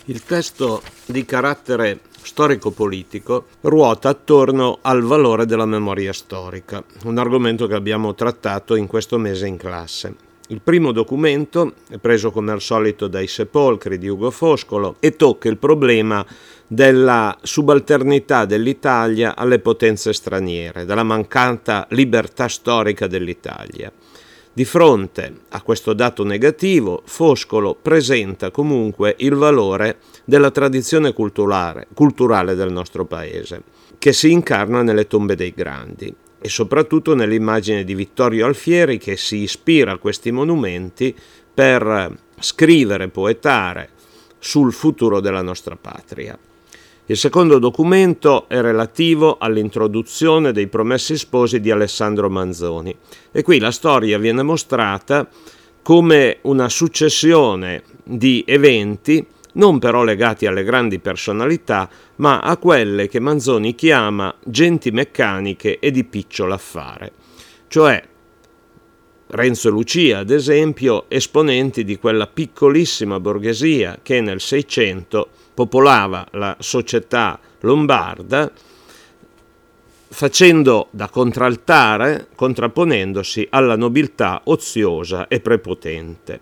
Il testo di carattere storico-politico ruota attorno al valore della memoria storica, un argomento che abbiamo trattato in questo mese in classe. Il primo documento è preso come al solito dai sepolcri di Ugo Foscolo e tocca il problema della subalternità dell'Italia alle potenze straniere, della mancata libertà storica dell'Italia. Di fronte a questo dato negativo, Foscolo presenta comunque il valore della tradizione culturale del nostro paese, che si incarna nelle tombe dei grandi e soprattutto nell'immagine di Vittorio Alfieri, che si ispira a questi monumenti per scrivere, poetare sul futuro della nostra patria. Il secondo documento è relativo all'introduzione dei Promessi Sposi di Alessandro Manzoni e qui la storia viene mostrata come una successione di eventi non però legati alle grandi personalità, ma a quelle che Manzoni chiama genti meccaniche e di piccolo affare, cioè Renzo e Lucia, ad esempio, esponenti di quella piccolissima borghesia che nel Seicento popolava la società lombarda, facendo da contraltare, contrapponendosi alla nobiltà oziosa e prepotente.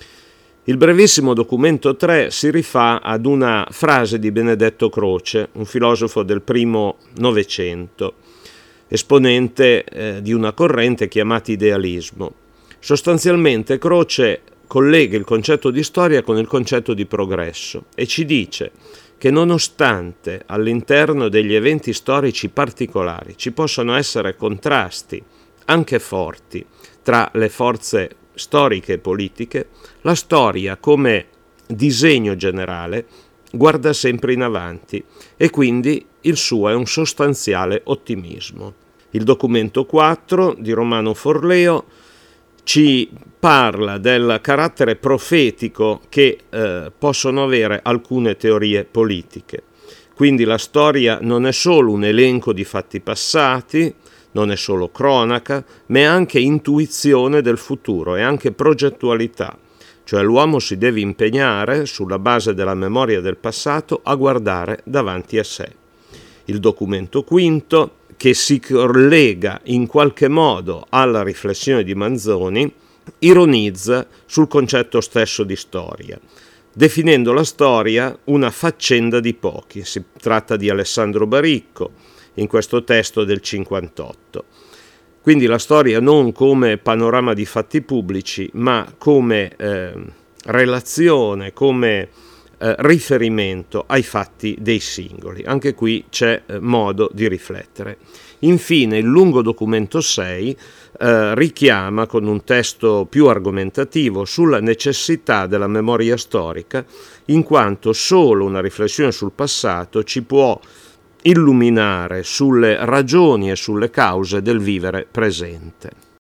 Il brevissimo documento 3 si rifà ad una frase di Benedetto Croce, un filosofo del primo Novecento, esponente di una corrente chiamata idealismo. Sostanzialmente Croce collega il concetto di storia con il concetto di progresso e ci dice che nonostante all'interno degli eventi storici particolari ci possano essere contrasti anche forti tra le forze storiche e politiche, la storia come disegno generale guarda sempre in avanti e quindi il suo è un sostanziale ottimismo. Il documento 4 di Romano Forleo ci parla del carattere profetico che possono avere alcune teorie politiche. Quindi la storia non è solo un elenco di fatti passati, non è solo cronaca, ma è anche intuizione del futuro, è anche progettualità. Cioè l'uomo si deve impegnare, sulla base della memoria del passato, a guardare davanti a sé. Il documento quinto, che si collega in qualche modo alla riflessione di Manzoni, ironizza sul concetto stesso di storia, definendo la storia una faccenda di pochi. Si tratta di Alessandro Baricco, in questo testo del 58. Quindi la storia non come panorama di fatti pubblici, ma come relazione, come riferimento ai fatti dei singoli. Anche qui c'è modo di riflettere. Infine il lungo documento 6 richiama con un testo più argomentativo sulla necessità della memoria storica, in quanto solo una riflessione sul passato ci può illuminare sulle ragioni e sulle cause del vivere presente.